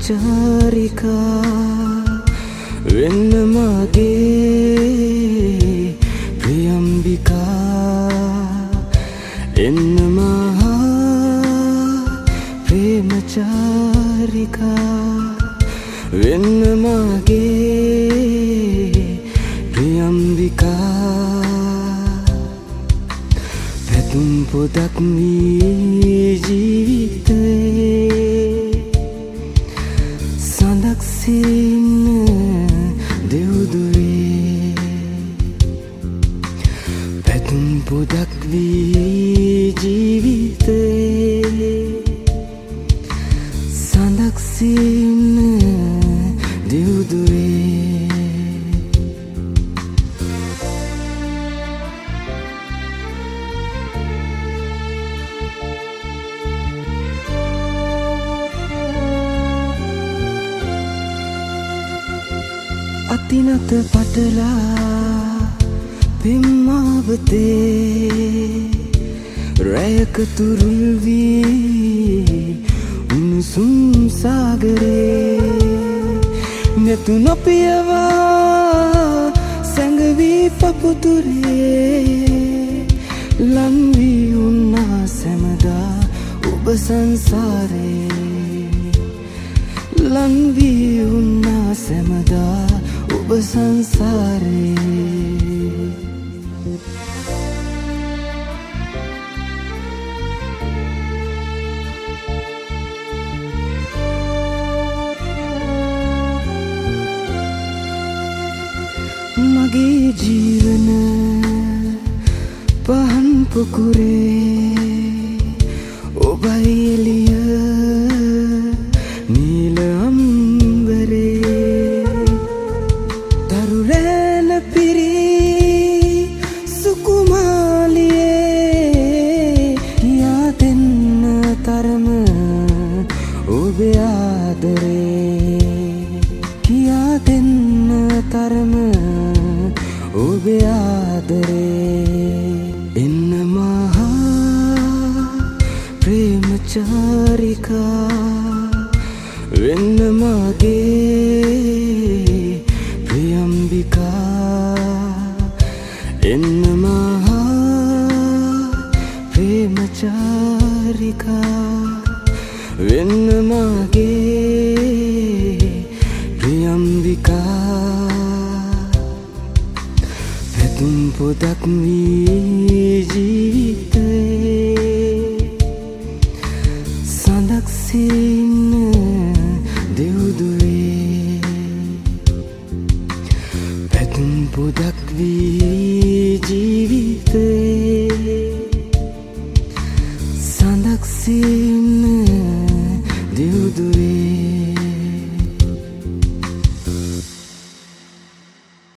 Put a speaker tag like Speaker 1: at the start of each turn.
Speaker 1: ප්‍රේමචාරිකා වෙන්න මගේ ප්‍රියම්බිකා එන්න මහා ප්‍රේමචාරිකා වෙන්න මගේ ප්‍රියම්බිකා පැතුම් පොදක් වී ජීවිතේ සඳක් සින්න දෙව්දුවේ පැතුම් පොදක් වී ජීවිතේ සඳක් සින්න දෙව්දුවේ අතිනත පටලා පෙම්මාවතේ රැයක තුරුල් වී උණුසුම් සාගරේ නැතු නොපියවා සැඟවී පපුතුරේ ලන් වී උන්නා සැමදා ඔබ සංසාරේ ලන් වී උන්නා සැමදා ඔබ සංසාරේ මගේ ජීවන පහන් පොකුරේ ඔබයි එළිය නීල අම්බරේ දරු රැළ පිරී සුකුමාලියේ කියා දෙන්න තරම ඔබේ ආදරේ කියා දෙන්න තරම ඔබේ ආදරේ එන්න මහා ප්‍රේමචාරිකා වෙන්න මගේ ප්‍රියම්බිකා එන්න මහා ප්‍රේමචාරිකා වෙන්න මගේ ප්‍රියම්බිකා පැතුම් පොදක් වී ජීවිතේ